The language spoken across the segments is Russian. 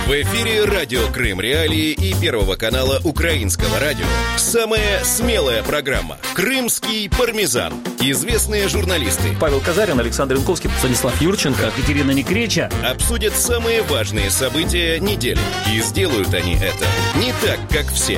В эфире радио Крым Реалии и Первого канала Украинского радио. Самая смелая программа «Крымский пармезан». Известные журналисты Павел Казарин, Александр Янковский, Станислав Юрченко, Екатерина Некреча обсудят самые важные события недели. И сделают они это не так, как все.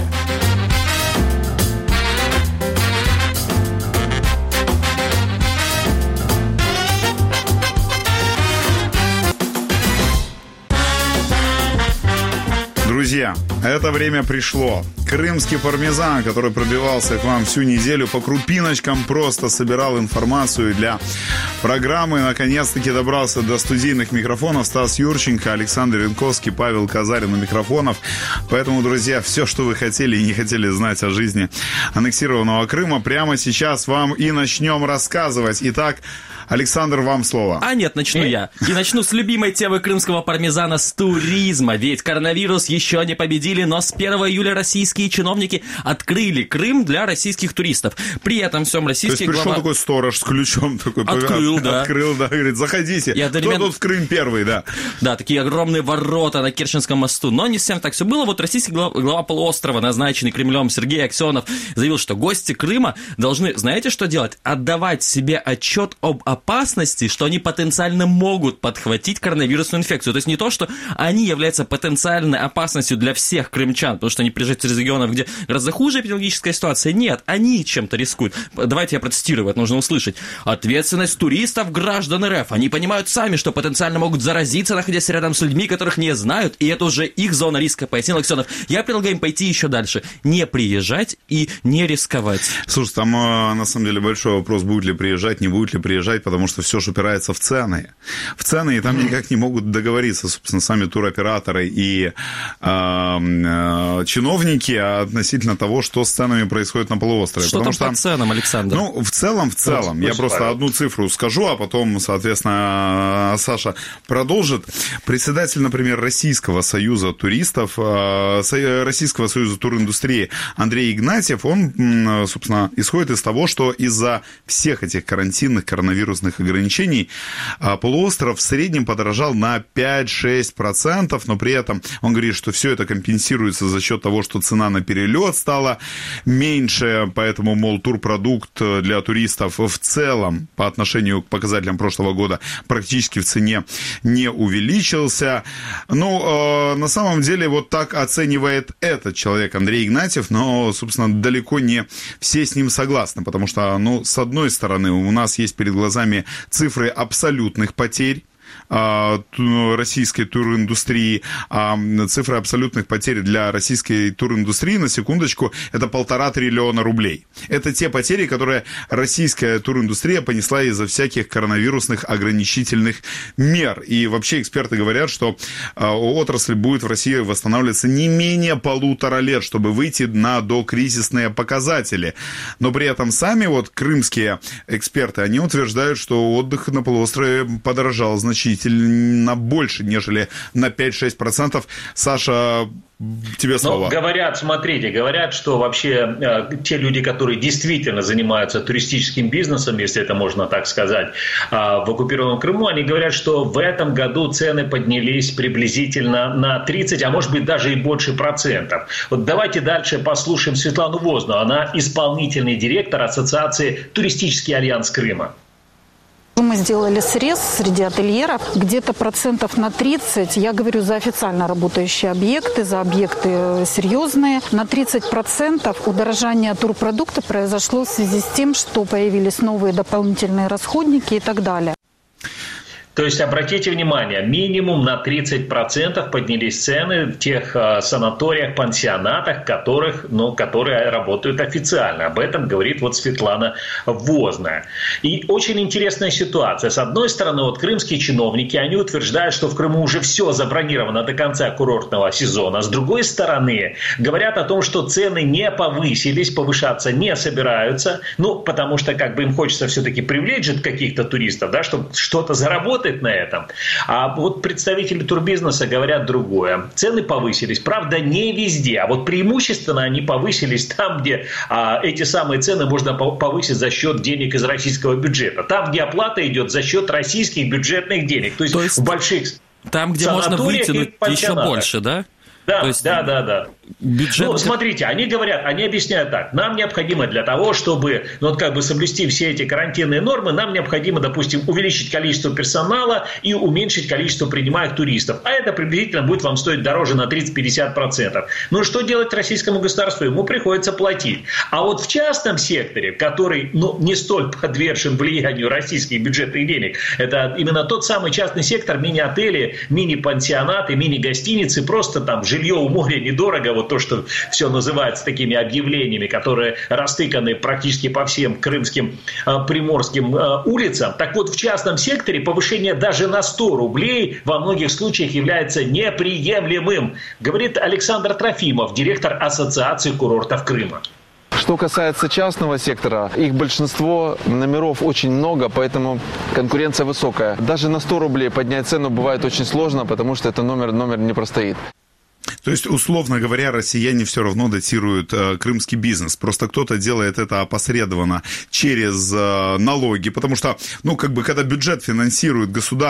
Друзья, это время пришло. Крымский пармезан, который пробивался к вам всю неделю по крупиночкам, просто собирал информацию для программы. Наконец-таки добрался до студийных микрофонов. Стас Юрченко, Александр Янковский, Павел Казарин у микрофонов. Поэтому, друзья, все, что вы хотели и не хотели знать о жизни аннексированного Крыма, прямо сейчас вам и начнем рассказывать. Итак, Александр, вам слово. Начну я. И начну с любимой темы крымского пармезана, с туризма. Ведь коронавирус еще не победили, но с 1 июля российские чиновники открыли Крым для российских туристов. При этом всем российский глава... То есть пришел такой сторож с ключом, такой Открыл, да, говорит, заходите. Кто тут в Крым первый, да? Да, такие огромные ворота на Керченском мосту. Но не всем так все было. Вот российский глава полуострова, назначенный Кремлем, Сергей Аксенов, заявил, что гости Крыма должны, знаете, что делать? Отдавать себе отчет об опасности, что они потенциально могут подхватить коронавирусную инфекцию. То есть не то, что они являются потенциальной опасностью для всех крымчан, потому что они приезжают из регионов, где гораздо хуже эпидемиологическая ситуация. Нет, они чем-то рискуют. Давайте я процитирую, это нужно услышать. Ответственность туристов, граждан РФ. Они понимают сами, что потенциально могут заразиться, находясь рядом с людьми, которых не знают, и это уже их зона риска, пояснил Аксенов. Я предлагаю им пойти еще дальше. Не приезжать и не рисковать. Слушай, там на самом деле большой вопрос, будет ли приезжать, не будет ли приезжать, потому что все же упирается в цены. В цены, и там никак не могут договориться, собственно, сами туроператоры и чиновники относительно того, что с ценами происходит на полуострове. Что там по ценам, Александр? Ну, в целом, я просто одну цифру скажу, а потом, соответственно, Саша продолжит. Председатель, например, Российского союза туристов, Российского союза туриндустрии Андрей Игнатьев, он, собственно, исходит из того, что из-за всех этих карантинных, коронавирусных ограничений полуостров в среднем подорожал на 5-6%, но при этом он говорит, что все это компенсируется за счет того, что цена на перелет стала меньше, поэтому, мол, турпродукт для туристов в целом по отношению к показателям прошлого года практически в цене не увеличился. Ну, на самом деле, вот так оценивает этот человек, Андрей Игнатьев, но, собственно, далеко не все с ним согласны, потому что, ну, с одной стороны, у нас есть перед глазами цифры абсолютных потерь российской туриндустрии, цифры абсолютных потерь для российской туриндустрии, на секундочку, это 1,5 триллиона рублей. Это те потери, которые российская туриндустрия понесла из-за всяких коронавирусных ограничительных мер. И вообще эксперты говорят, что отрасль будет в России восстанавливаться не менее 1,5 лет, чтобы выйти на докризисные показатели. Но при этом сами вот крымские эксперты, они утверждают, что отдых на полуострове подорожал значительно больше, нежели на 5-6%. Саша, тебе слово. Говорят, что вообще те люди, которые действительно занимаются туристическим бизнесом, если это можно так сказать, в оккупированном Крыму, они говорят, что в этом году цены поднялись приблизительно на 30, а может быть даже и больше процентов. Вот давайте дальше послушаем Светлану Возну. Она исполнительный директор Ассоциации «Туристический альянс Крыма». Мы сделали срез среди ательеров, где-то процентов на 30, я говорю за официально работающие объекты, за объекты серьезные, на 30% удорожание турпродукта произошло в связи с тем, что появились новые дополнительные расходники и так далее. То есть, обратите внимание, минимум на 30% поднялись цены в тех санаториях, пансионатах, которые работают официально. Об этом говорит вот Светлана Возная. И очень интересная ситуация. С одной стороны, вот крымские чиновники, они утверждают, что в Крыму уже все забронировано до конца курортного сезона. С другой стороны, говорят о том, что цены не повысились, повышаться не собираются. Ну, потому что как бы им хочется все-таки привлечь же каких-то туристов, да, чтобы что-то заработать на этом. А вот представители турбизнеса говорят другое. Цены повысились, правда, не везде. А вот преимущественно они повысились там, где эти самые цены можно повысить за счет денег из российского бюджета. Там, где оплата идет за счет российских бюджетных денег. То есть в больших... Там, где можно вытянуть еще больше, да? Да, то есть да. Бюджет... Ну, смотрите, они объясняют так. Нам необходимо для того, чтобы соблюсти все эти карантинные нормы, нам необходимо, допустим, увеличить количество персонала и уменьшить количество принимаемых туристов. А это приблизительно будет вам стоить дороже на 30-50%. Ну, что делать российскому государству? Ему приходится платить. А вот в частном секторе, который, не столь подвержен влиянию российских бюджетных денег, это именно тот самый частный сектор, мини-отели, мини-пансионаты, мини-гостиницы, просто там жилье у моря недорого, вот то, что все называется такими объявлениями, которые растыканы практически по всем крымским, приморским улицам. Так вот, в частном секторе повышение даже на 100 рублей во многих случаях является неприемлемым, говорит Александр Трофимов, директор Ассоциации курортов Крыма. Что касается частного сектора, их большинство, номеров очень много, поэтому конкуренция высокая. Даже на 100 рублей поднять цену бывает очень сложно, потому что это номер не простоит. То есть, условно говоря, россияне все равно датируют крымский бизнес. Просто кто-то делает это опосредованно через налоги, потому что, когда бюджет финансирует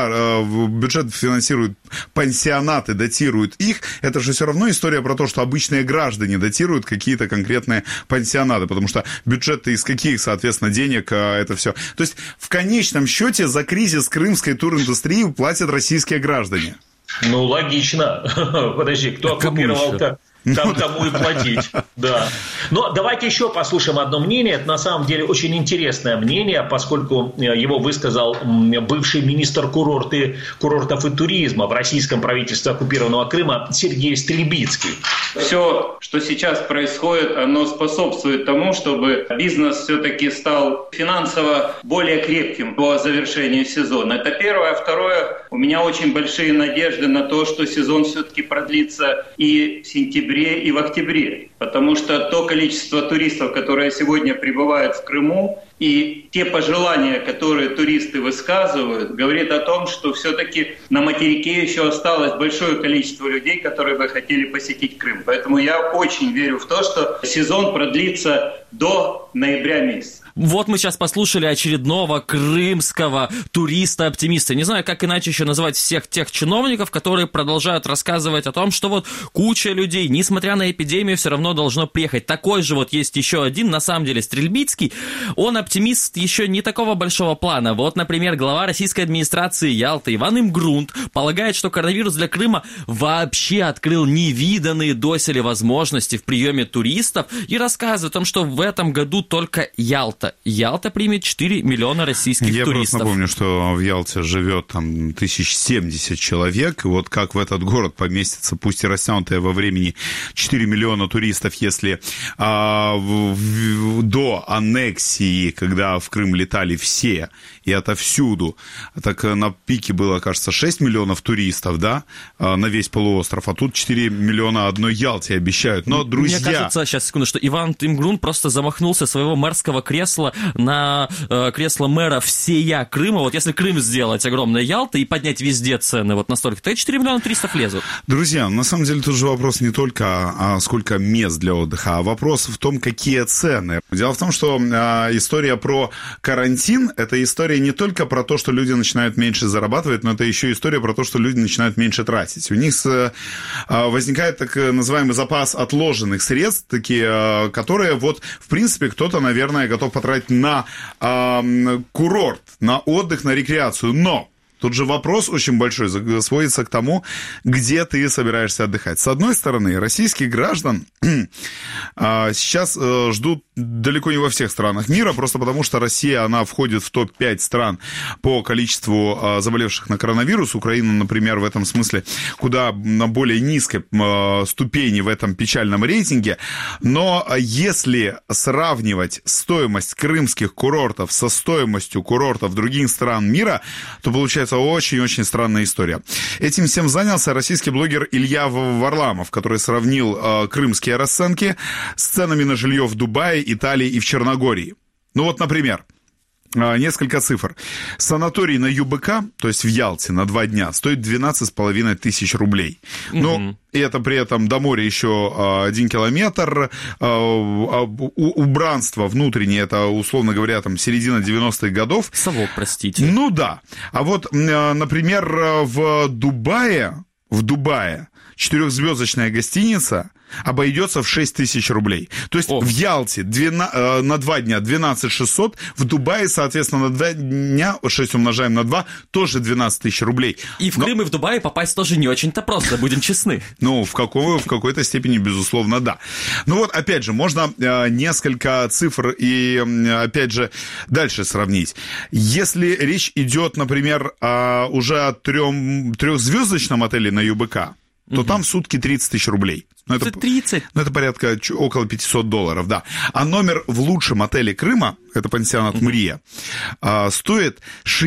бюджет финансирует пансионаты, датирует их, это же все равно история про то, что обычные граждане датируют какие-то конкретные пансионаты, потому что бюджет-то из каких, соответственно, денег это все. То есть, в конечном счете за кризис крымской туриндустрии платят российские граждане. Ну, логично. Подожди, кто оккупировал-то? Там кому и платить, да. Но давайте еще послушаем одно мнение. Это на самом деле очень интересное мнение, поскольку его высказал бывший министр курортов и туризма в российском правительстве оккупированного Крыма Сергей Стрельбицкий. Все, что сейчас происходит, оно способствует тому, чтобы бизнес все-таки стал финансово более крепким по завершению сезона. Это первое. Второе, у меня очень большие надежды на то, что сезон все-таки продлится и в сентябре, и в октябре, потому что то количество туристов, которые сегодня прибывают в Крыму, и те пожелания, которые туристы высказывают, говорит о том, что все-таки на материке еще осталось большое количество людей, которые бы хотели посетить Крым. Поэтому я очень верю в то, что сезон продлится до ноября месяца. Вот мы сейчас послушали очередного крымского туриста-оптимиста. Не знаю, как иначе еще назвать всех тех чиновников, которые продолжают рассказывать о том, что вот куча людей, несмотря на эпидемию, все равно должно приехать. Такой же вот есть еще один, на самом деле, Стрельбицкий. Он оптимист еще не такого большого плана. Вот, например, глава российской администрации Ялты Иван Имгрунт полагает, что коронавирус для Крыма вообще открыл невиданные доселе возможности в приеме туристов и рассказывает о том, что в этом году только Ялта примет 4 миллиона российских туристов. Я просто напомню, что в Ялте живет там 1070 человек. И вот как в этот город поместится, пусть и растянутое во времени, 4 миллиона туристов, если до аннексии, когда в Крым летали все и отовсюду, так на пике было, кажется, 6 миллионов туристов, да, на весь полуостров, а тут 4 миллиона одной Ялте обещают. Но, друзья... Мне кажется, сейчас, секунду, что Иван Имгрунт просто замахнулся своего мэрского кресла на кресло мэра всея Крыма. Вот если Крым сделать огромной Ялтой и поднять везде цены вот настолько, то 4 миллиона 300 влезут. Друзья, на самом деле тут же вопрос не только сколько мест для отдыха, а вопрос в том, какие цены. Дело в том, что история про карантин – это история не только про то, что люди начинают меньше зарабатывать, но это еще история про то, что люди начинают меньше тратить. У них возникает так называемый запас отложенных средств, такие, которые вот, в принципе, кто-то, наверное, готов потратить на курорт, на отдых, на рекреацию. Но тут же вопрос очень большой сводится к тому, где ты собираешься отдыхать. С одной стороны, российских граждан сейчас ждут далеко не во всех странах мира, просто потому что Россия, она входит в топ-5 стран по количеству заболевших на коронавирус. Украина, например, в этом смысле куда на более низкой ступени в этом печальном рейтинге. Но если сравнивать стоимость крымских курортов со стоимостью курортов других стран мира, то получается очень-очень странная история. Этим всем занялся российский блогер Илья Варламов, который сравнил крымские расценки с ценами на жилье в Дубае, Италии и в Черногории. Ну вот, например, несколько цифр. Санаторий на ЮБК, то есть в Ялте на 2 дня, стоит 12,5 тысяч рублей. Ну, и это при этом до моря еще 1 километр. Убранство внутреннее, это, условно говоря, там середина 90-х годов. Совок, простите. Ну да. А вот, например, в Дубае 4-звездочная гостиница обойдется в 6 тысяч рублей. То есть в Ялте на 2 дня 12 600, в Дубае, соответственно, на 2 дня 6 умножаем на 2, тоже 12 тысяч рублей. И в Крым, и в Дубае попасть тоже не очень-то просто, будем честны. Ну, в какой-то степени, безусловно, да. Ну вот, опять же, можно несколько цифр и, опять же, дальше сравнить. Если речь идет, например, уже о 3-звездочном отеле на ЮБК, то там в сутки 30 тысяч рублей. Ну, это 30? Ну, это порядка около $500, да. А номер в лучшем отеле Крыма, это пансионат «Мрия», стоит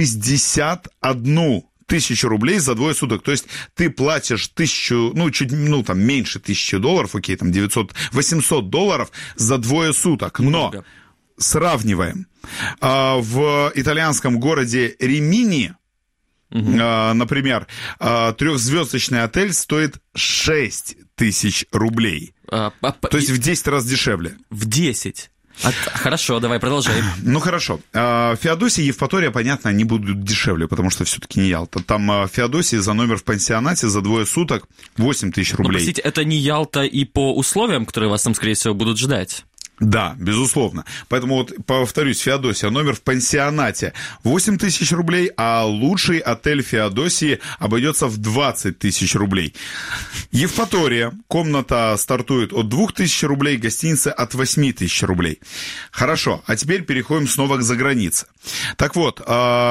61 тысячу рублей за 2 суток. То есть ты платишь там меньше $1000, окей, там $800 за 2 суток. Но сравниваем. В итальянском городе Римини, например, 3-звездочный отель стоит 6 тысяч рублей. То есть в 10 раз дешевле. В 10? Хорошо, давай продолжаем. Ну, хорошо. Феодосия и Евпатория, понятно, они будут дешевле, потому что все-таки не Ялта. Там в Феодосии за номер в пансионате за 2 суток 8 тысяч рублей. Но, простите, это не Ялта и по условиям, которые вас там, скорее всего, будут ждать? Да, безусловно. Поэтому вот, повторюсь, Феодосия, номер в пансионате 8 тысяч рублей, а лучший отель Феодосии обойдется в 20 тысяч рублей. Евпатория, комната стартует от 2 тысяч рублей, гостиница от 8 тысяч рублей. Хорошо, а теперь переходим снова к загранице. Так вот,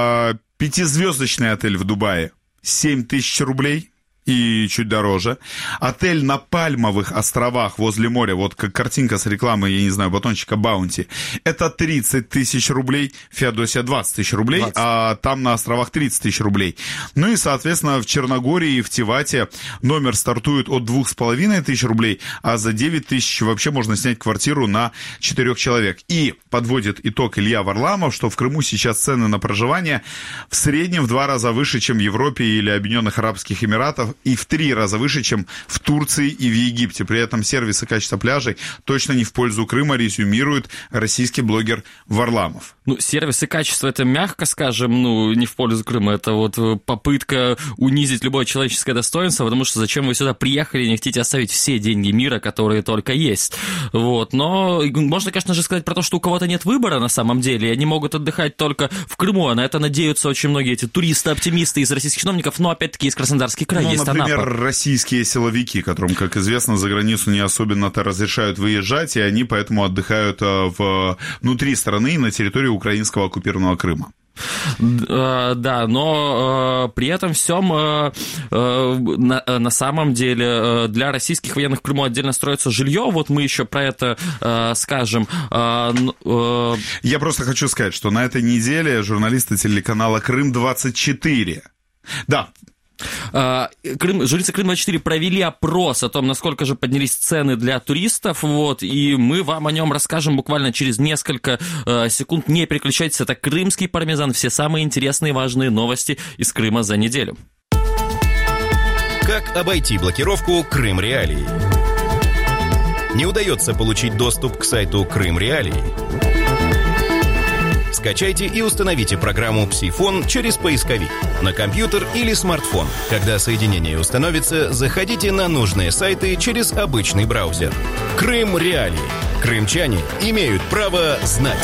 5-звездочный отель в Дубае 7 тысяч рублей. И чуть дороже. Отель на Пальмовых островах возле моря, вот как картинка с рекламой, я не знаю, батончика Баунти, это 30 тысяч рублей, Феодосия 20 тысяч рублей, 20. А там на островах 30 тысяч рублей. Ну и, соответственно, в Черногории и в Тивате номер стартует от 2,5 тысяч рублей, а за 9 тысяч вообще можно снять квартиру на 4 человек. И подводит итог Илья Варламов, что в Крыму сейчас цены на проживание в среднем в 2 раза выше, чем в Европе или Объединенных Арабских Эмиратах, и в 3 раза выше, чем в Турции и в Египте. При этом сервис и качество пляжей точно не в пользу Крыма, резюмирует российский блогер Варламов. Ну, сервис и качество, это, мягко скажем, не в пользу Крыма. Это вот попытка унизить любое человеческое достоинство, потому что зачем вы сюда приехали и не хотите оставить все деньги мира, которые только есть. Вот. Но можно, конечно же, сказать про то, что у кого-то нет выбора на самом деле, и они могут отдыхать только в Крыму, а на это надеются очень многие эти туристы-оптимисты из российских чиновников, но опять-таки из Краснодарский край есть. Например, российские силовики, которым, как известно, за границу не особенно-то разрешают выезжать, и они поэтому отдыхают внутри страны и на территории украинского оккупированного Крыма. Да, но при этом всем на самом деле для российских военных в Крыму отдельно строится жилье. Вот мы еще про это скажем. Я просто хочу сказать, что на этой неделе журналисты телеканала «Крым-24», да, журналисты Крым-24 провели опрос о том, насколько же поднялись цены для туристов, вот, и мы вам о нем расскажем буквально через несколько секунд. Не переключайтесь, это «Крымский пармезан», все самые интересные и важные новости из Крыма за неделю. Как обойти блокировку Крым Реалии? Не удается получить доступ к сайту Крым Реалии? Скачайте и установите программу «Псифон» через поисковик на компьютер или смартфон. Когда соединение установится, заходите на нужные сайты через обычный браузер. Крым Реалии. Крымчане имеют право знать.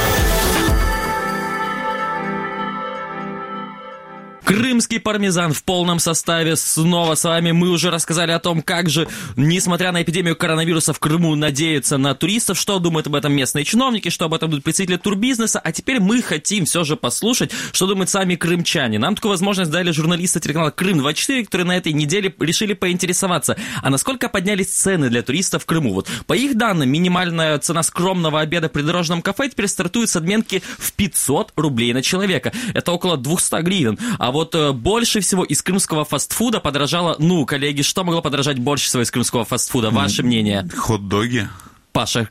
Крымский пармезан в полном составе снова с вами. Мы уже рассказали о том, как же, несмотря на эпидемию коронавируса, в Крыму надеются на туристов, что думают об этом местные чиновники, что об этом думают представители турбизнеса. А теперь мы хотим все же послушать, что думают сами крымчане. Нам такую возможность дали журналисты телеканала «Крым-24», которые на этой неделе решили поинтересоваться, а насколько поднялись цены для туристов в Крыму. Вот, по их данным, минимальная цена скромного обеда в придорожном кафе теперь стартует с отметки в 500 рублей на человека. Это около 200 гривен. А вот больше всего из крымского фастфуда подорожало... коллеги, что могло подорожать больше всего из крымского фастфуда? Ваше мнение? Хот-доги. Паша,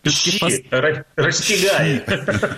расстеляй.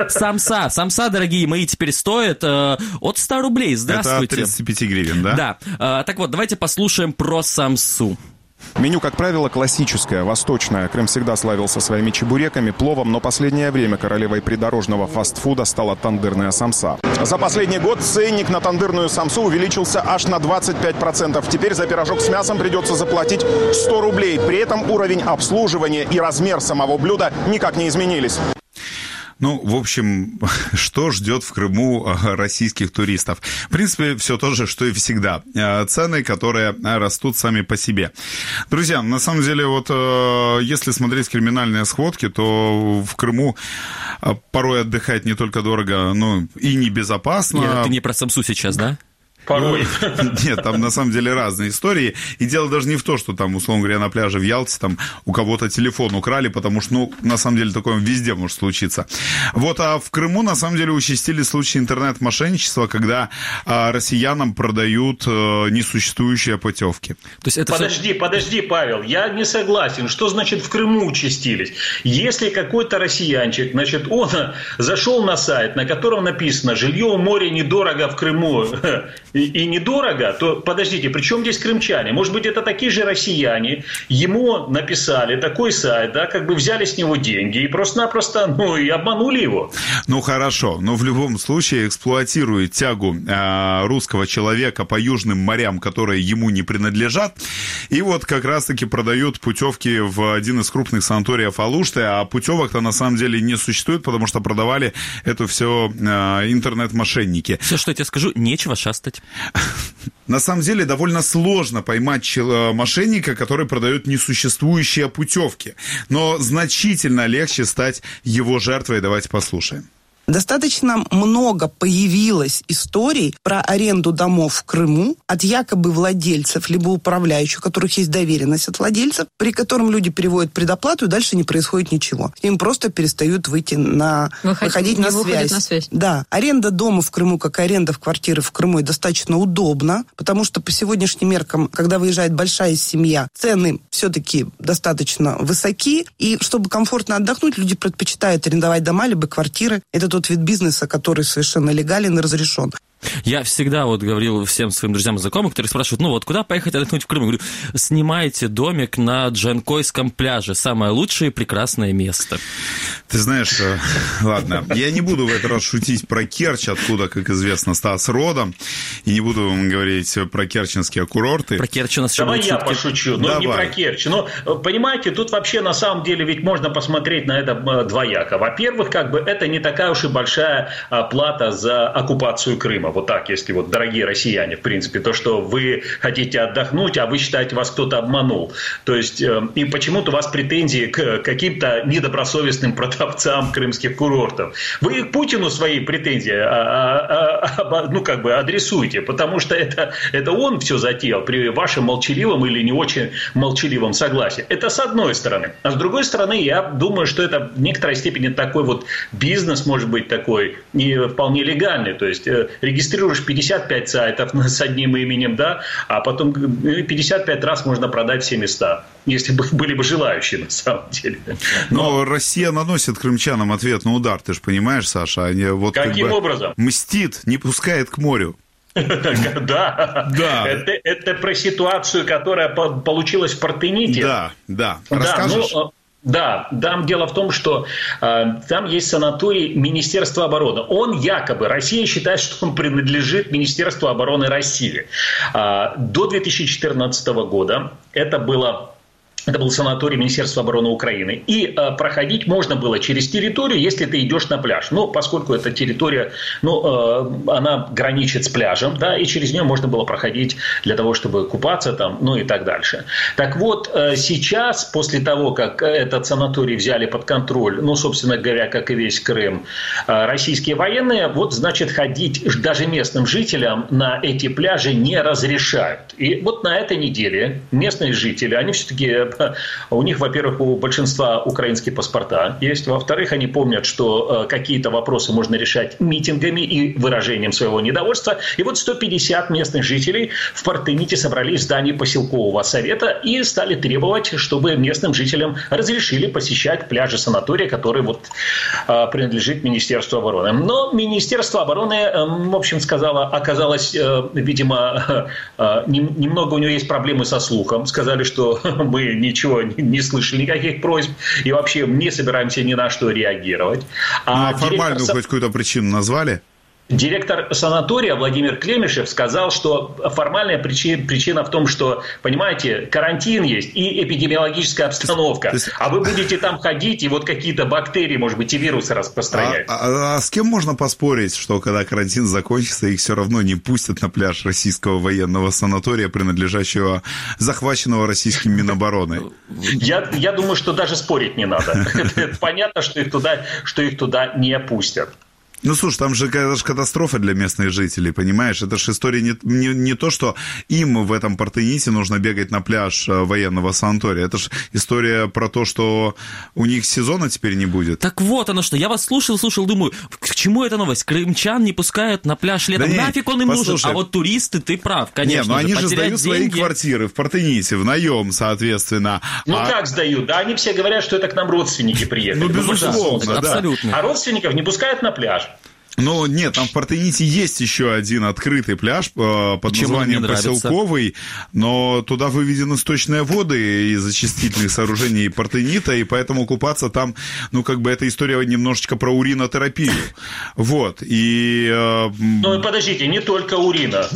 Самса, дорогие мои, теперь стоят от 100 рублей. Здравствуйте. Это от 35 гривен, да? Да. Так вот, давайте послушаем про самсу. Меню, как правило, классическое, восточное. Крым всегда славился своими чебуреками, пловом, но последнее время королевой придорожного фастфуда стала тандырная самса. За последний год ценник на тандырную самсу увеличился аж на 25%. Теперь за пирожок с мясом придется заплатить 100 рублей. При этом уровень обслуживания и размер самого блюда никак не изменились. Ну, в общем, что ждет в Крыму российских туристов? В принципе, все то же, что и всегда. Цены, которые растут сами по себе. Друзья, на самом деле, вот если смотреть криминальные сходки, то в Крыму порой отдыхать не только дорого, но и небезопасно. Нет, ты не про самсу сейчас, да? Порой. Нет, там на самом деле разные истории. И дело даже не в том, что там, условно говоря, на пляже в Ялте там у кого-то телефон украли, потому что, ну, на самом деле такое везде может случиться. Вот, а в Крыму на самом деле участились случаи интернет-мошенничества, когда россиянам продают несуществующие путевки. То есть это Подожди, Павел, я не согласен. Что значит в Крыму участились? Если какой-то россиянчик, значит, он зашел на сайт, на котором написано «Жилье у моря недорого в Крыму», и недорого, то подождите, при чем здесь крымчане? Может быть, это такие же россияне, ему написали такой сайт, да, как бы взяли с него деньги и просто-напросто, ну, и обманули его. Ну, хорошо, но в любом случае эксплуатирует тягу русского человека по южным морям, которые ему не принадлежат, и вот как раз-таки продают путевки в один из крупных санаториев Алушты, а путевок-то на самом деле не существует, потому что продавали это все интернет-мошенники. Все, что я тебе скажу, нечего шастать. На самом деле довольно сложно поймать мошенника, который продает несуществующие путевки. Но значительно легче стать его жертвой. Давайте послушаем. Достаточно много появилось историй про аренду домов в Крыму от якобы владельцев, либо управляющих, у которых есть доверенность от владельцев, при котором люди переводят предоплату, и дальше не происходит ничего. Им просто перестают выходить на связь. Да. Аренда дома в Крыму, как и аренда в квартиры в Крыму, достаточно удобно, потому что по сегодняшним меркам, когда выезжает большая семья, цены все-таки достаточно высоки, и чтобы комфортно отдохнуть, люди предпочитают арендовать дома либо квартиры. Это тот вид бизнеса, который совершенно легален и разрешен. Я всегда вот говорил всем своим друзьям и знакомым, которые спрашивают, ну вот, куда поехать отдохнуть в Крым? Я говорю, снимайте домик на Джанкойском пляже. Самое лучшее и прекрасное место. Ты знаешь, ладно, я не буду в этот раз шутить про Керчь, откуда, как известно, Стас родом, и не буду вам говорить про керченские курорты. Про Керчь у нас еще будет шутки. Давай я пошучу, но не про Керчь. Но, понимаете, тут вообще на самом деле ведь можно посмотреть на это двояко. Во-первых, как бы это не такая уж и большая плата за оккупацию Крыма. Вот так, если вот, дорогие россияне, в принципе, то, что вы хотите отдохнуть, а вы считаете, вас кто-то обманул. То есть, и почему-то у вас претензии к каким-то недобросовестным продавцам крымских курортов. Вы к Путину свои претензии адресуйте, потому что это он все затеял при вашем молчаливом или не очень молчаливом согласии. Это с одной стороны. А с другой стороны, я думаю, что это в некоторой степени такой вот бизнес, может быть, такой не вполне легальный. То есть, регистрируешь 55 сайтов с одним именем, да, а потом 55 раз можно продать все места, если бы были бы желающие на самом деле. Но Россия наносит крымчанам ответный удар, ты же понимаешь, Саша? Они вот каким образом? Мстит, не пускает к морю. Да. Это про ситуацию, которая получилась в Партените. Да. Расскажешь? Да, там дело в том, что там есть санаторий Министерства обороны. Он якобы, Россия считает, что он принадлежит Министерству обороны России. До 2014 года это был санаторий Министерства обороны Украины. И проходить можно было через территорию, если ты идешь на пляж. Но поскольку эта территория, она граничит с пляжем, да, и через нее можно было проходить для того, чтобы купаться там, ну и так дальше. Так вот, сейчас, после того, как этот санаторий взяли под контроль, собственно говоря, как и весь Крым, российские военные, значит, ходить даже местным жителям на эти пляжи не разрешают. И вот на этой неделе местные жители, они все-таки у них, во-первых, у большинства украинские паспорта есть. Во-вторых, они помнят, что какие-то вопросы можно решать митингами и выражением своего недовольства. И вот 150 местных жителей в Портените собрались в здании поселкового совета и стали требовать, чтобы местным жителям разрешили посещать пляжи санатория, который вот принадлежит Министерству обороны. Но Министерство обороны, в общем, оказалось, видимо, немного у него есть проблемы со слухом. Сказали, что мы ничего не слышали, никаких просьб, и вообще не собираемся ни на что реагировать. А формальную хоть какую-то причину назвали? Директор санатория Владимир Клемешев сказал, что формальная причина в том, что, понимаете, карантин есть и эпидемиологическая обстановка, а вы будете там ходить и вот какие-то бактерии, может быть, и вирусы распространять. А с кем можно поспорить, что когда карантин закончится, их все равно не пустят на пляж российского военного санатория, принадлежащего, захваченного российским Минобороны? Я думаю, что даже спорить не надо. Понятно, что их туда не пустят. Ну, слушай, там же это же катастрофа для местных жителей, понимаешь? Это же история не то, что им в этом Портените нужно бегать на пляж военного санатория. Это же история про то, что у них сезона теперь не будет. Так вот оно что. Я вас слушал, думаю, к чему эта новость? Крымчан не пускают на пляж летом. Да нафиг он им нужен? А вот туристы, ты прав, конечно. Но они же сдают свои квартиры в Pортените, в наем, соответственно. Как сдают? Да, они все говорят, что это к нам родственники приехали. Ну, безусловно, да. Абсолютно. А родственников не пускают на пляж. Ну, нет, там в Портените есть еще один открытый пляж под названием Поселковый, но туда выведены сточные воды из очистительных сооружений Портенита, и поэтому купаться там, эта история немножечко про уринотерапию. Вот, и... подождите, не только урина.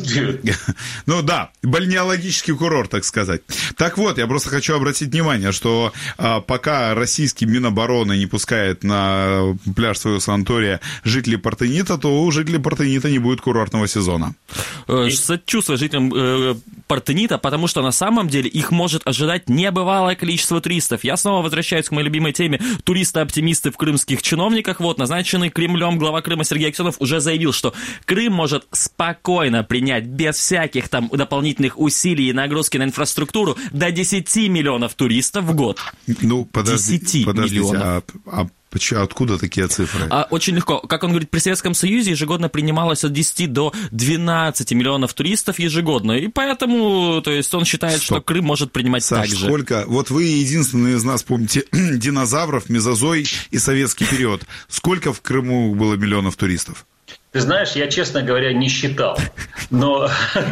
Ну да, бальнеологический курорт, так сказать. Так вот, я просто хочу обратить внимание, что пока российский Минобороны не пускает на пляж своего санатория жителей Портенита, то у жителей Портенита не будет курортного сезона. Сочувствую жителям Портенита, потому что на самом деле их может ожидать небывалое количество туристов. Я снова возвращаюсь к моей любимой теме. Туристы-оптимисты в крымских чиновниках. Вот, назначенный Кремлем глава Крыма Сергей Аксенов уже заявил, что Крым может спокойно принять без всяких там дополнительных усилий и нагрузки на инфраструктуру до 10 миллионов туристов в год. Подождите, миллионов. Откуда такие цифры? Очень легко. Как он говорит, при Советском Союзе ежегодно принималось от 10 до 12 миллионов туристов ежегодно. И поэтому, то есть, он считает, что Крым может принимать так же. Сколько? Вот вы единственные из нас помните динозавров, мезозой и советский период. Сколько в Крыму было миллионов туристов? Ты знаешь, я, честно говоря, не считал, но...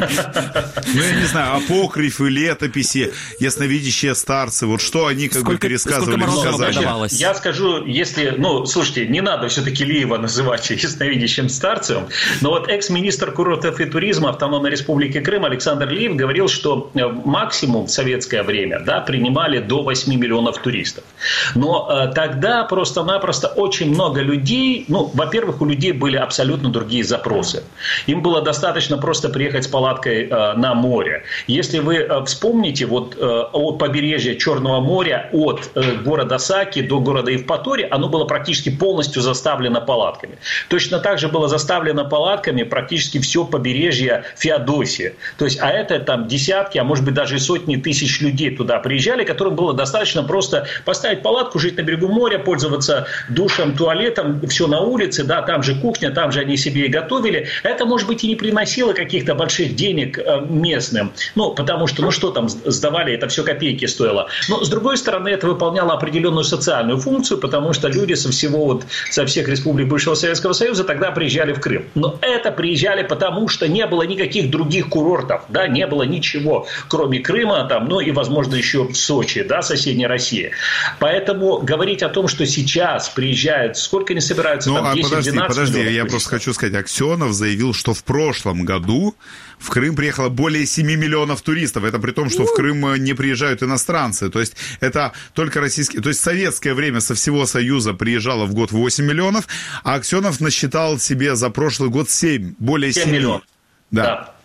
я не знаю, апокрифы, летописи, ясновидящие старцы, вот что они пересказывали в Казани? Я скажу, если... слушайте, не надо все-таки Лиева называть ясновидящим старцем, но вот экс-министр курортов и туризма Автономной Республики Крым Александр Лиев говорил, что максимум в советское время, принимали до 8 миллионов туристов. Но тогда просто-напросто очень много людей, во-первых, у людей были абсолютно другие запросы. Им было достаточно просто приехать с палаткой на море. Если вы вспомните, от побережья Черного моря, от города Саки до города Евпатория, оно было практически полностью заставлено палатками. Точно так же было заставлено палатками практически все побережье Феодосии. То есть, а это там десятки, а может быть даже и сотни тысяч людей туда приезжали, которым было достаточно просто поставить палатку, жить на берегу моря, пользоваться душем, туалетом, все на улице, там же кухня, там же они себе и готовили. Это, может быть, и не приносило каких-то больших денег местным. Потому что, что там сдавали, это все копейки стоило. Но, с другой стороны, это выполняло определенную социальную функцию, потому что люди со всех республик бывшего Советского Союза тогда приезжали в Крым. Но это приезжали потому, что не было никаких других курортов, не было ничего, кроме Крыма, и, возможно, еще в Сочи, соседней России. Поэтому говорить о том, что сейчас приезжают, сколько они собираются, 10-12 Подожди, я просто хочу сказать, Аксенов заявил, что в прошлом году в Крым приехало более 7 миллионов туристов. Это при том, что в Крым не приезжают иностранцы. То есть это только российские... То есть в советское время со всего Союза приезжало в год 8 миллионов, а Аксенов насчитал себе за прошлый год более 7 миллионов. Да.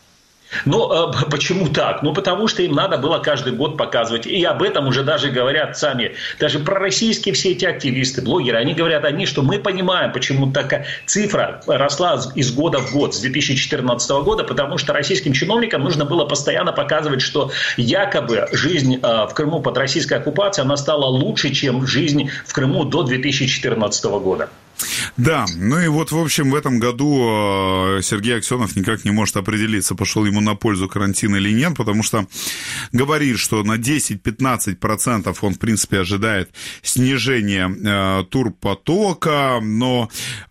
Но почему так? Потому что им надо было каждый год показывать. И об этом уже даже говорят сами, даже пророссийские все эти активисты, блогеры. Они говорят, что мы понимаем, почему такая цифра росла из года в год, с 2014 года, потому что российским чиновникам нужно было постоянно показывать, что якобы жизнь в Крыму под российской оккупацией, она стала лучше, чем жизнь в Крыму до 2014 года. Да, и вот, в общем, в этом году Сергей Аксенов никак не может определиться, пошел ему на пользу карантин или нет, потому что говорит, что на 10-15% он, в принципе, ожидает снижения турпотока, но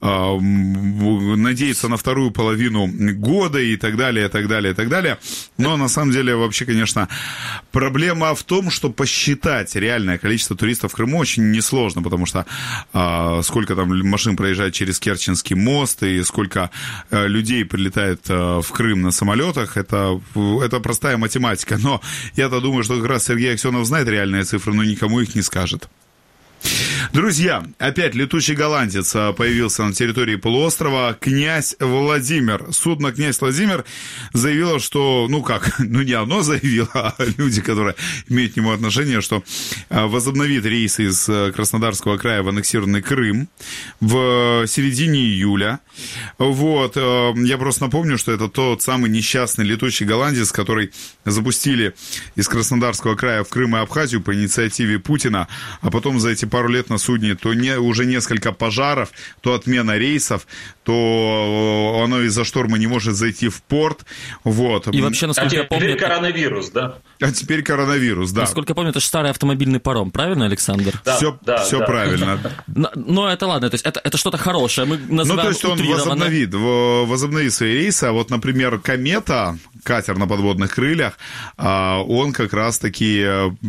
надеется на вторую половину года и так далее, и так далее, и так далее. Но, на самом деле, вообще, конечно, проблема в том, что посчитать реальное количество туристов в Крыму очень несложно, потому что сколько там машин проезжает через Керченский мост, и сколько людей прилетает в Крым на самолетах, это простая математика. Но я-то думаю, что как раз Сергей Аксенов знает реальные цифры, но никому их не скажет. Друзья, опять летучий голландец появился на территории полуострова. Князь Владимир. Судно «Князь Владимир» заявило, что, не оно заявило, а люди, которые имеют к нему отношение, что возобновит рейсы из Краснодарского края в аннексированный Крым в середине июля. Вот. Я просто напомню, что это тот самый несчастный летучий голландец, который запустили из Краснодарского края в Крым и Абхазию по инициативе Путина, а потом за эти пару лет на судне то уже несколько пожаров, то отмена рейсов, то оно из-за шторма не может зайти в порт. Вот. И вообще, насколько я помню... теперь коронавирус, да? А теперь коронавирус, да. Насколько я помню, это же старый автомобильный паром, правильно, Александр? Да, все правильно. Но это ладно, то есть это что-то хорошее, мы называем то есть он возобновит свои рейсы, а вот, например, «Комета», катер на подводных крыльях, он как раз-таки,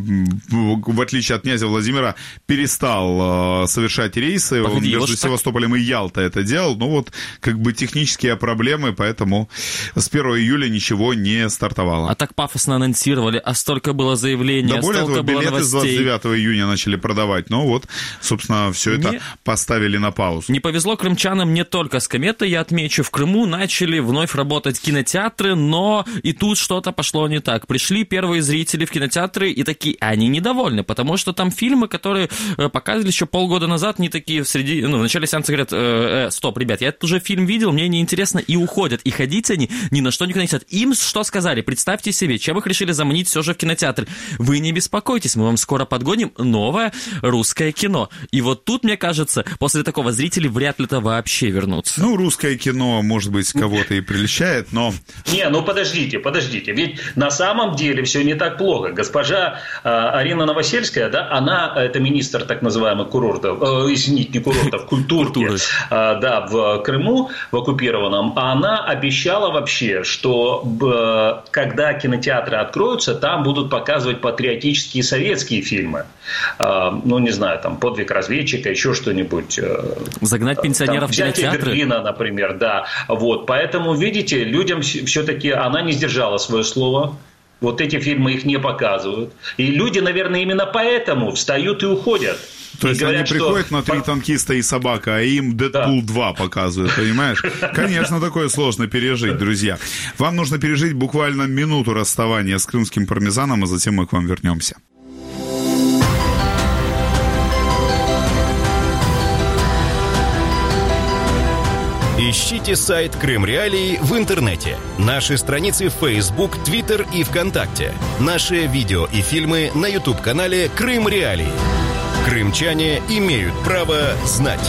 в отличие от князя Владимира, перестал совершать рейсы. Он между Севастополем и Ялтой это делал. Технические проблемы, поэтому с 1 июля ничего не стартовало. А так пафосно анонсировали, а столько было заявлений, да, более того, билеты новостей. С 29 июня начали продавать. Собственно, все это поставили на паузу. Не повезло крымчанам не только с «Кометой», я отмечу, в Крыму начали вновь работать кинотеатры, но и тут что-то пошло не так. Пришли первые зрители в кинотеатры, и такие, они недовольны, потому что там фильмы, которые показывали еще полгода назад, не такие в начале сеанса говорят, стоп, ребят, я этот уже фильм видел, мне неинтересно, и уходят. И ходить они ни на что не хотят. Им что сказали? Представьте себе, чем их решили заманить все же в кинотеатр. Вы не беспокойтесь, мы вам скоро подгоним новое русское кино. И вот тут, мне кажется, после такого зрители вряд ли-то вообще вернутся. Русское кино, может быть, кого-то и прельщает, но... Подождите, ведь на самом деле все не так плохо. Госпожа Арина Новосельская, да, она, это министр так называемых курортов, не курортов, культуры, да, в Крыму, в оккупированном, она обещала вообще, что когда кинотеатры откроются, там будут показывать патриотические советские фильмы. Не знаю, там «Подвиг разведчика», еще что-нибудь. Загнать пенсионеров в кинотеатры? «Взятие Берлина», например, да. Поэтому, видите, людям все-таки она не сдержала свое слово. Вот эти фильмы их не показывают. И люди, наверное, именно поэтому встают и уходят. То есть говорят, они приходят на «Три танкиста и собака», а им «Дэдпул 2» показывают, понимаешь? Конечно, такое сложно пережить, друзья. Вам нужно пережить буквально минуту расставания с крымским пармезаном, а затем мы к вам вернемся. Ищите сайт Крым Реалии в интернете. Наши страницы в Facebook, Twitter и ВКонтакте. Наши видео и фильмы на YouTube-канале Крым Реалии. Крымчане имеют право знать.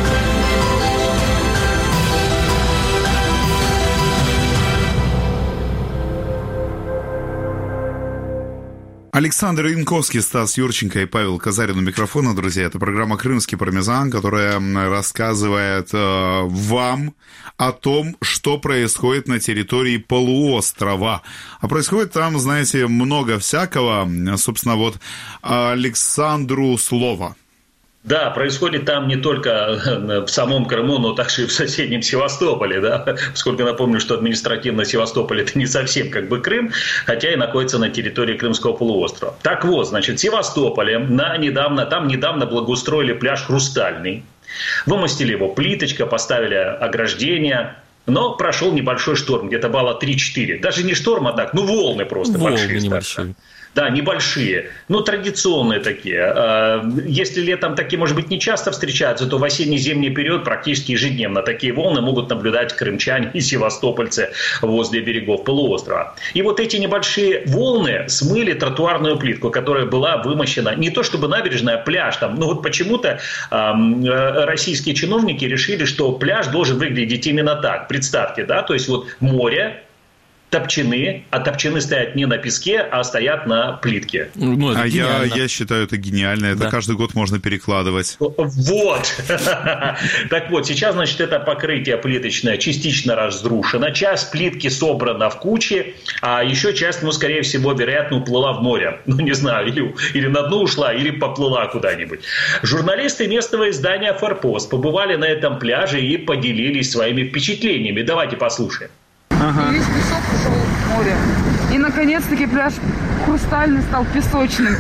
Александр Янковский, Стас Юрченко и Павел Казарин у микрофона, друзья. Это программа «Крымский пармезан», которая рассказывает вам о том, что происходит на территории полуострова. А происходит там, знаете, много всякого. Собственно, Александру слово. Да, происходит там не только в самом Крыму, но также и в соседнем Севастополе, да, поскольку напомню, что административно Севастополь это не совсем Крым, хотя и находится на территории Крымского полуострова. Так вот, значит, в Севастополе там недавно благоустроили пляж «Хрустальный», вымостили его плиточка, поставили ограждение, Но прошел небольшой шторм, где-то балла 3-4. Даже не шторм, а так, волны просто большие. Небольшие. Да, небольшие, традиционные такие. Если летом такие, может быть, не часто встречаются, то в осенне-зимний период практически ежедневно такие волны могут наблюдать крымчане и севастопольцы возле берегов полуострова. И вот эти небольшие волны смыли тротуарную плитку, которая была вымощена, не то чтобы набережная, а пляж там. Но вот почему-то российские чиновники решили, что пляж должен выглядеть именно так. Представьте, да, то есть вот море, топчаны, а топчаны стоят не на песке, а стоят на плитке. Я считаю, это гениально. Это каждый год можно перекладывать. Вот. Так вот, сейчас, значит, это покрытие плиточное частично разрушено. Часть плитки собрана в куче, а еще часть, скорее всего, вероятно, уплыла в море. Не знаю, или на дно ушла, или поплыла куда-нибудь. Журналисты местного издания «Форпост» побывали на этом пляже и поделились своими впечатлениями. Давайте послушаем. И весь песок ушел в море. И, наконец-таки, пляж хрустальный стал песочным.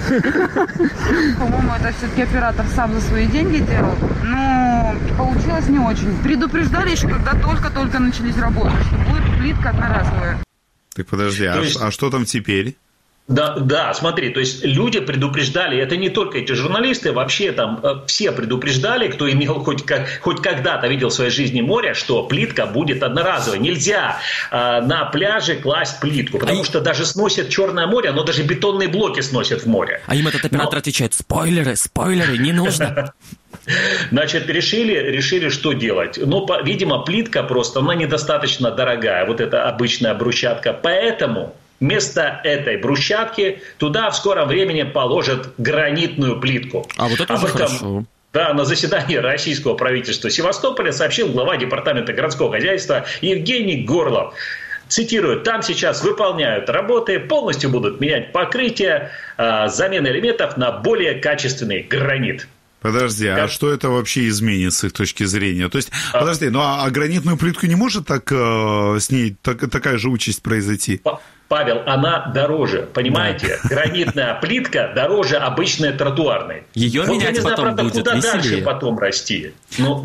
По-моему, это все-таки оператор сам за свои деньги делал. Но получилось не очень. Предупреждали еще, когда только-только начались работы, что будет плитка одноразовая. Так подожди, а что там теперь? Да, смотри, то есть люди предупреждали, это не только эти журналисты, вообще там все предупреждали, кто имел хоть когда-то видел в своей жизни море, что плитка будет одноразовой. Нельзя на пляже класть плитку, потому что даже сносят Черное море, оно даже бетонные блоки сносят в море. А им этот оператор отвечает: спойлеры, не нужно. Значит, решили, что делать. Видимо, плитка просто, она недостаточно дорогая, вот эта обычная брусчатка, поэтому вместо этой брусчатки туда в скором времени положат гранитную плитку. А вот это уже хорошо. Да, на заседании российского правительства Севастополя сообщил глава департамента городского хозяйства Евгений Горлов. Цитирую: там сейчас выполняют работы, полностью будут менять покрытие, замена элементов на более качественный гранит. Подожди, а что это вообще изменит с их точки зрения? То есть, подожди, а гранитную плитку не может с ней такая же участь произойти? Павел, она дороже, понимаете? Да. Гранитная плитка дороже обычной тротуарной. Ее менять я не знаю, потом правда, будет куда веселее. дальше потом расти?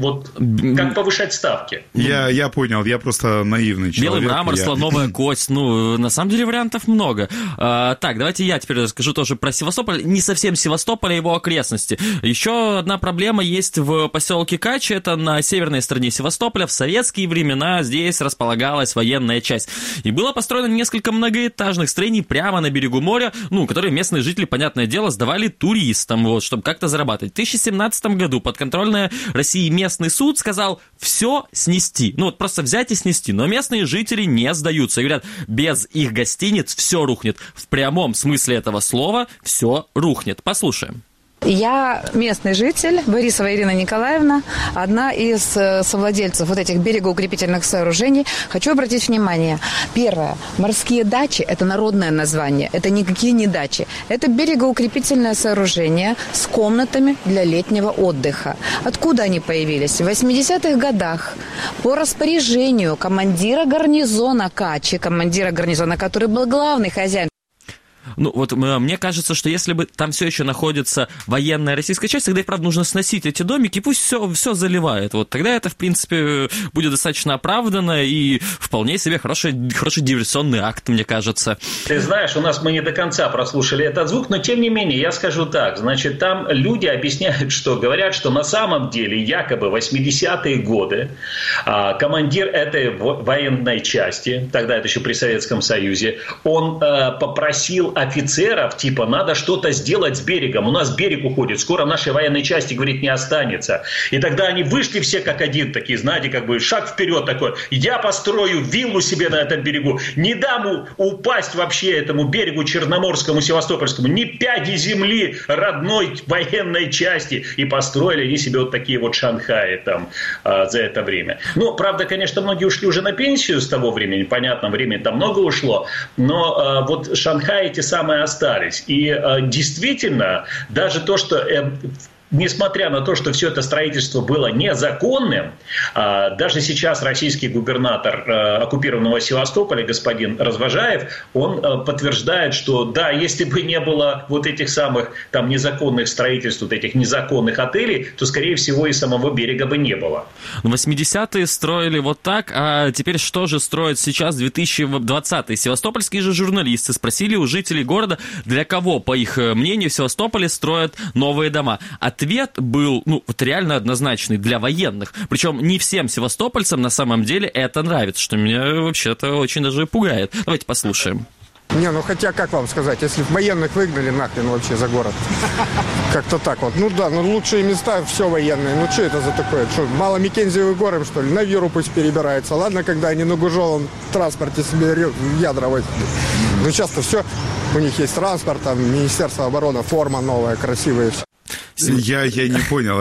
Как повышать ставки? Я понял, я просто наивный человек. Белый мрамор, слоновая кость. На самом деле вариантов много. Так, давайте я теперь расскажу тоже про Севастополь. Не совсем Севастополь, а его окрестности. Еще одна проблема есть в поселке Качи. Это на северной стороне Севастополя. В советские времена здесь располагалась военная часть. И было построено несколько многоэтажных строений прямо на берегу моря, которые местные жители, понятное дело, сдавали туристам, чтобы как-то зарабатывать. В 2017 году подконтрольная России местный суд сказал все снести. Просто взять и снести. Но местные жители не сдаются. И говорят, без их гостиниц все рухнет. В прямом смысле этого слова все рухнет. Послушаем. Я местный житель, Борисова Ирина Николаевна, одна из совладельцев вот этих берегоукрепительных сооружений. Хочу обратить внимание. Первое. Морские дачи – это народное название. Это никакие не дачи. Это берегоукрепительное сооружение с комнатами для летнего отдыха. Откуда они появились? В 80-х годах по распоряжению командира гарнизона Качи, который был главный хозяин. Мне кажется, что если бы там все еще находится военная российская часть, тогда, правда, нужно сносить эти домики, пусть все заливает. Тогда это, в принципе, будет достаточно оправданно и вполне себе хороший диверсионный акт, мне кажется. Ты знаешь, мы не до конца прослушали этот звук, но, тем не менее, я скажу так. Значит, там люди объясняют, говорят, что на самом деле якобы в 80-е годы командир этой военной части, тогда это еще при Советском Союзе, он попросил офицеров, надо что-то сделать с берегом. У нас берег уходит, скоро нашей военной части, говорит, не останется. И тогда они вышли все как один, такие, знаете, шаг вперед такой. Я построю виллу себе на этом берегу. Не дам упасть вообще этому берегу Черноморскому, Севастопольскому. Ни пяди земли родной военной части. И построили они себе такие Шанхаи там за это время. Правда, конечно, многие ушли уже на пенсию с того времени. Понятно, времени там много ушло. Но Шанхаи эти самые остались. И действительно, даже то, что несмотря на то, что все это строительство было незаконным, даже сейчас российский губернатор оккупированного Севастополя, господин Развожаев, он подтверждает, что да, если бы не было вот этих самых там незаконных строительств, вот этих незаконных отелей, то, скорее всего, и самого берега бы не было. 80-е строили вот так, а теперь что же строят сейчас 2020-е? Севастопольские же журналисты спросили у жителей города, для кого, по их мнению, в Севастополе строят новые дома. Ответ был, вот реально однозначный, для военных. Причем не всем севастопольцам на самом деле это нравится, что меня вообще-то очень даже пугает. Давайте послушаем. Не, хотя, как вам сказать, если военных выгнали нахрен вообще за город. Как-то так вот. Лучшие места, все военные. Что это за такое? Что, мало Микензиевых горы, что ли? На Виру пусть перебираются. Ладно, когда они на гужовом транспорте себе ядра возят. Сейчас-то все, у них есть транспорт, там, Министерство обороны, форма новая, красивая. Я не понял,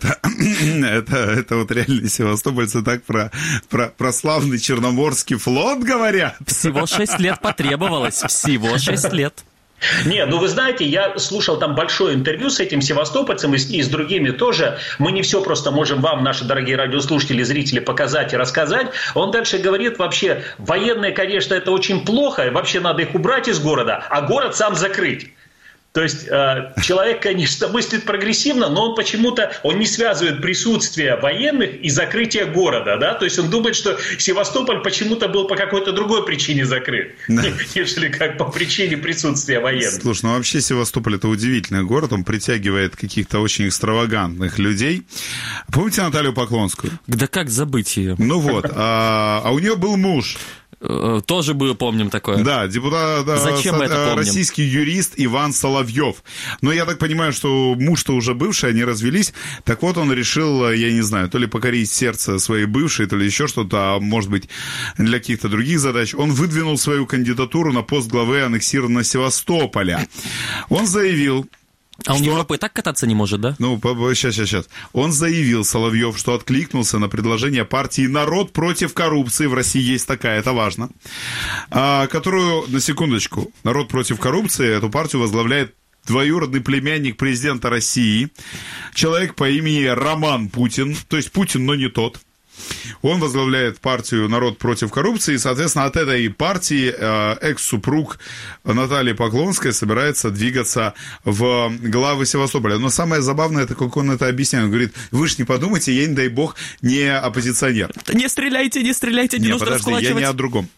это вот реально севастопольцы так про славный Черноморский флот говорят? Всего 6 лет потребовалось, всего 6 лет. Не, вы знаете, я слушал там большое интервью с этим севастопольцем и с другими тоже. Мы не все просто можем вам, наши дорогие радиослушатели, зрители, показать и рассказать. Он дальше говорит, вообще, военные, конечно, это очень плохо, вообще надо их убрать из города, а город сам закрыть. То есть человек, конечно, мыслит прогрессивно, но он почему-то не связывает присутствие военных и закрытие города, да? То есть он думает, что Севастополь почему-то был по какой-то другой причине закрыт, нежели как по причине присутствия военных. Слушай, вообще Севастополь это удивительный город, он притягивает каких-то очень экстравагантных людей. Помните Наталью Поклонскую? Да как забыть ее? А у нее был муж. Тоже помним такое. Да, депутат, Зачем мы это помним? Российский юрист Иван Соловьев. Но я так понимаю, что муж-то уже бывший, они развелись. Так вот, он решил, я не знаю, то ли покорить сердце своей бывшей, то ли еще что-то, а может быть, для каких-то других задач. Он выдвинул свою кандидатуру на пост главы аннексированного Севастополя. Он заявил... А он в Европу и так кататься не может, да? Сейчас. Он заявил, Соловьев, что откликнулся на предложение партии «Народ против коррупции». В России есть такая, это важно. Которую, на секундочку, «Народ против коррупции», эту партию возглавляет двоюродный племянник президента России, человек по имени Роман Путин, то есть Путин, но не тот. Он возглавляет партию «Народ против коррупции», и, соответственно, от этой партии экс-супруг Натальи Поклонской собирается двигаться в главы Севастополя. Но самое забавное, это как он это объясняет. Он говорит, вы ж не подумайте, я, не дай бог, не оппозиционер. Не стреляйте, не нужно раскулачивать. Я не о другом.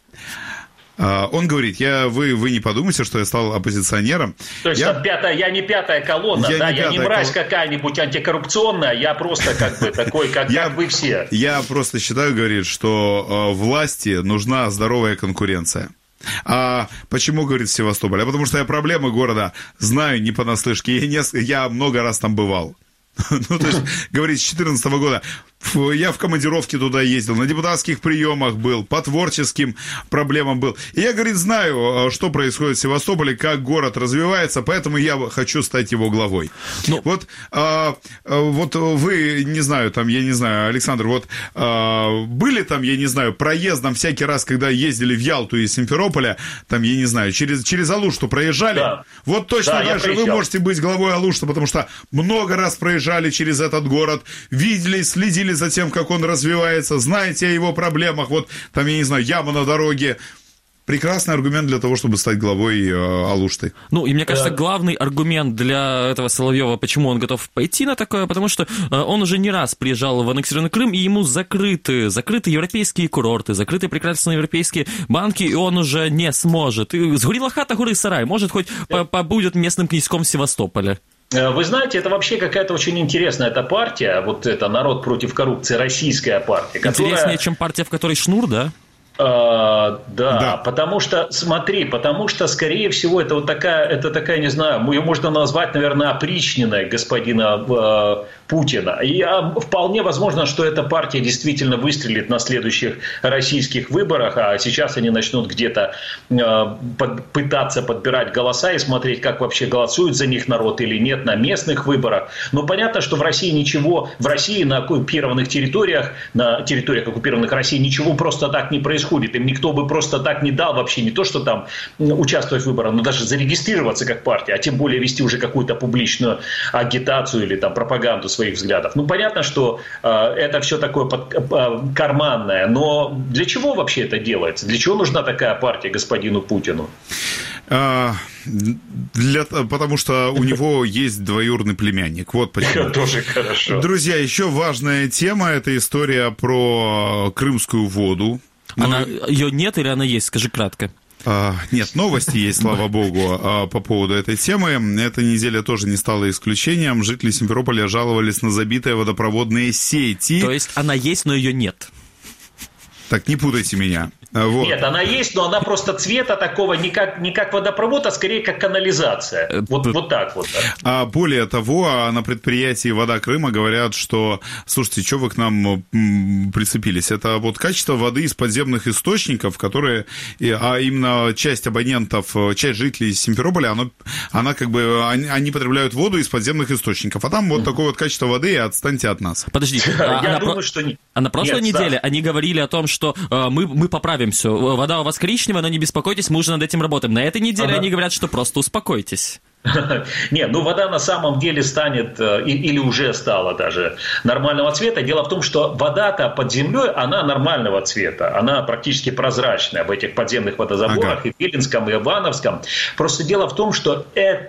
Он говорит, вы не подумайте, что я стал оппозиционером. То есть я не пятая колонна, я не мразь какая-нибудь антикоррупционная, я просто такой, как вы все. Я просто считаю, говорит, что власти нужна здоровая конкуренция. А почему, говорит, Севастополь? Потому что я проблемы города знаю не понаслышке, я много раз там бывал. То есть, говорит, с 2014 года я в командировке туда ездил, на депутатских приемах был, по творческим проблемам был. И я, говорит, знаю, что происходит в Севастополе, как город развивается, поэтому я хочу стать его главой. Вот вы, не знаю, Александр, были там, я не знаю, проездом всякий раз, когда ездили в Ялту из Симферополя, там, я не знаю, через Алушту проезжали? Да. Вот точно дальше вы можете быть главой Алушты, потому что много раз проезжали через этот город, видели, следили за тем, как он развивается, знаете о его проблемах, там, я не знаю, яма на дороге. Прекрасный аргумент для того, чтобы стать главой Алушты. И мне кажется, главный аргумент для этого Соловьева, почему он готов пойти на такое, потому что он уже не раз приезжал в аннексированный Крым, и ему закрыты европейские курорты, закрыты прекрасные европейские банки, и он уже не сможет. Сгорела хата, горы сарай, может, хоть побудет местным князьком Севастополя. Вы знаете, это вообще какая-то очень интересная эта партия, это «Народ против коррупции», российская партия. Интереснее, чем партия, в которой Шнур, да? Да, потому что, скорее всего, это такая, не знаю, ее можно назвать, наверное, опричниной господина Путина. И вполне возможно, что эта партия действительно выстрелит на следующих российских выборах, а сейчас они начнут где-то пытаться подбирать голоса и смотреть, как вообще голосует за них народ или нет на местных выборах. Но понятно, что в России на оккупированных территориях, на территориях оккупированных России ничего просто так не происходит. происходит. Им никто бы просто так не дал вообще не то, что там участвовать в выборах, но даже зарегистрироваться как партия, а тем более вести уже какую-то публичную агитацию или там пропаганду своих взглядов. Ну, понятно, что это все такое карманное, но для чего вообще это делается? Для чего нужна такая партия господину Путину? Потому что у него есть двоюродный племянник. Вот почему. Это тоже хорошо. Друзья, еще важная тема – это история про крымскую воду. Ее нет или она есть? Скажи кратко. Нет, новости есть, слава богу, по поводу этой темы. Эта неделя тоже не стала исключением. Жители Симферополя жаловались на забитые водопроводные сети. То есть она есть, но ее нет. Так, не путайте меня. Вот. Нет, она есть, но она просто цвета такого не как водопровод, а скорее как канализация. Вот так вот. А более того, на предприятии «Вода Крыма» говорят, что, слушайте, что вы к нам прицепились? Это вот качество воды из подземных источников, которые, а именно часть абонентов, часть жителей Симферополя, она как бы, они потребляют воду из подземных источников. А там вот такое вот качество воды, и отстаньте от нас. Подожди, я думаю, что нет. А на прошлой неделе они говорили о том, что мы поправим все. Вода у вас коричневая, но не беспокойтесь, мы уже над этим работаем. На этой неделе они говорят, что просто успокойтесь. Нет, вода на самом деле станет, или уже стала даже, нормального цвета. Дело в том, что вода-то под землей, она нормального цвета. Она практически прозрачная в этих подземных водозаборах, и в Виленском, и Ивановском. Просто дело в том, что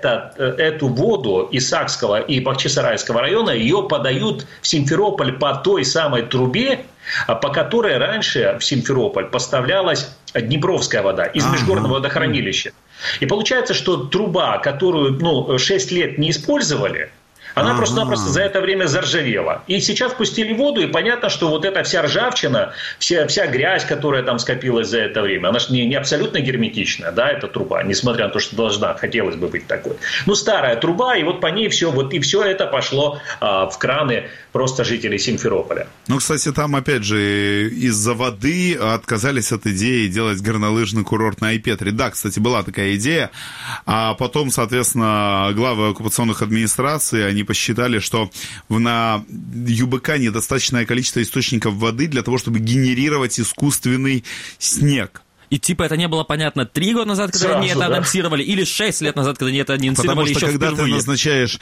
эту воду из Сакского и Бахчисарайского района, ее подают в Симферополь по той самой трубе, по которой раньше в Симферополь поставлялась Днепровская вода из межгорного водохранилища. И получается, что труба, которую 6 лет не использовали, она просто-напросто за это время заржавела. И сейчас пустили воду, и понятно, что вот эта вся ржавчина, вся грязь, которая там скопилась за это время, она же не абсолютно герметичная, да, эта труба, несмотря на то, что хотелось бы быть такой. Старая труба, и вот по ней все это пошло в краны просто жителей Симферополя. Кстати, там, опять же, из-за воды отказались от идеи делать горнолыжный курорт на Айпетре. Да, кстати, была такая идея, а потом, соответственно, главы оккупационных администраций, они посчитали, что на ЮБК недостаточное количество источников воды для того, чтобы генерировать искусственный снег. И это не было понятно 3 года назад, когда они это анонсировали, или 6 лет назад, когда они это анонсировали еще впервые. Потому что, когда ты назначаешь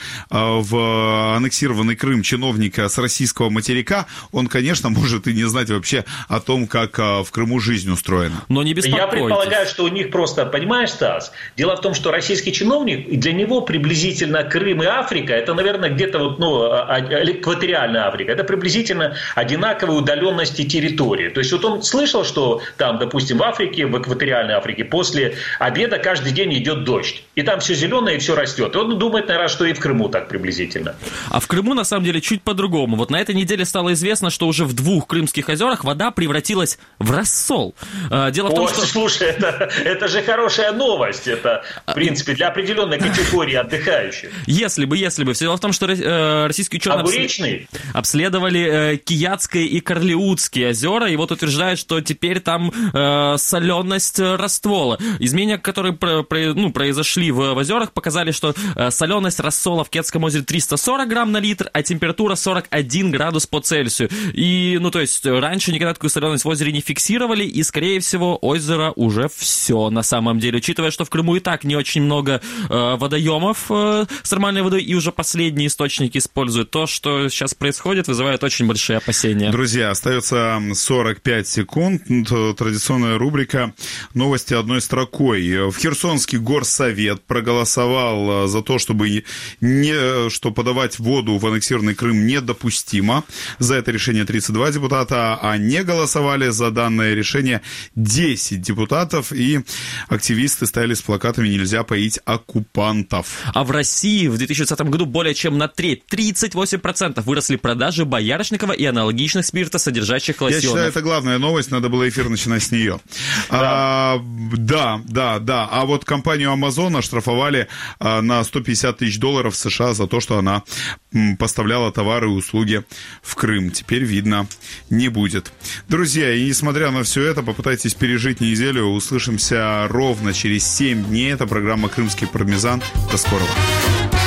в аннексированный Крым чиновника с российского материка, он, конечно, может и не знать вообще о том, как в Крыму жизнь устроена. Но не беспокойтесь. Я предполагаю, что у них просто, понимаешь, Стас, дело в том, что российский чиновник, для него приблизительно Крым и Африка, это, наверное, где-то экваториальная Африка, это приблизительно одинаковые удаленности территории. То есть он слышал, что там, допустим, в Африке, в экваториальной Африке, после обеда каждый день идет дождь. И там все зеленое, и все растет. И он думает, наверное, что и в Крыму так приблизительно. А в Крыму, на самом деле, чуть по-другому. Вот на этой неделе стало известно, что уже в 2 крымских озерах вода превратилась в рассол. Дело в том, что... Слушай, это же хорошая новость. Это, в принципе, для определенной категории отдыхающих. Если бы. Все дело в том, что российские ученые обследовали Киятское и Карлиутские озера, и вот утверждают, что теперь там соленость раствола. Изменения, которые произошли в озерах, показали, что соленость рассола в Киятском озере 340 грамм на литр, а температура 41 градус по Цельсию. И, то есть, раньше никогда такую соленость в озере не фиксировали, и, скорее всего, озеро уже все на самом деле. Учитывая, что в Крыму и так не очень много водоемов с нормальной водой, и уже последние источники используют. То, что сейчас происходит, вызывает очень большие опасения. Друзья, остается 45 секунд. Традиционная рубрика «Новости одной строкой». В Херсонский горсовет проголосовал за то, что подавать воду в аннексированный Крым недопустимо. За это решение 32 депутата, а не голосовали за данное решение 10 депутатов, и активисты стояли с плакатами «Нельзя поить оккупантов». А в России в 2020 году более чем на треть, 38% выросли продажи боярышникова и аналогичных спиртосодержащих лосьонов. Я считаю, это главная новость, надо было эфир начинать с нее. Да. А вот компанию Amazon оштрафовали на $150 тысяч США за то, что она поставляла товары и услуги в Крым. Теперь, видно, не будет. Друзья, и несмотря на все это, попытайтесь пережить неделю. Услышимся ровно через 7 дней. Это программа «Крымский пармезан». До скорого.